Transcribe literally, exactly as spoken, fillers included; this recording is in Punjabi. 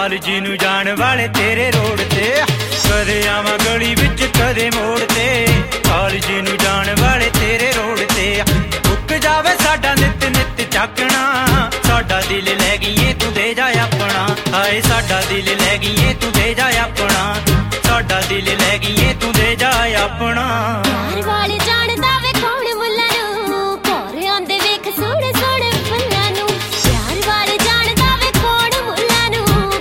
ਕਾਲਜੀ ਨੂੰ ਜਾਣ ਵਾਲੇ ਤੇਰੇ ਰੋਡ ਤੇ ਕਦੇ ਆਵਾਂ ਗਲੀ ਵਿੱਚ ਕਦੇ ਮੋੜ ਤੇ ਕਾਲਜੀ ਨੂੰ ਜਾਣ ਵਾਲੇ ਤੇਰੇ ਰੋਡ ਤੇ ਮੁੱਕ ਜਾਵੇ ਸਾਡਾ ਨਿੱਤ ਨਿੱਤ ਚੱਕਣਾ ਸਾਡਾ ਦਿਲ ਲੈ ਗਈਏ ਤੂੰ ਦੇ ਜਾ ਆਪਣਾ ਹਾਏ ਸਾਡਾ ਦਿਲ ਲੈ ਗਈਏ ਤੂੰ ਦੇ ਜਾ ਆਪਣਾ ਸਾਡਾ ਦਿਲ ਲੈ ਗਈਏ ਤੂੰ ਦੇ ਜਾ ਆਪਣਾ।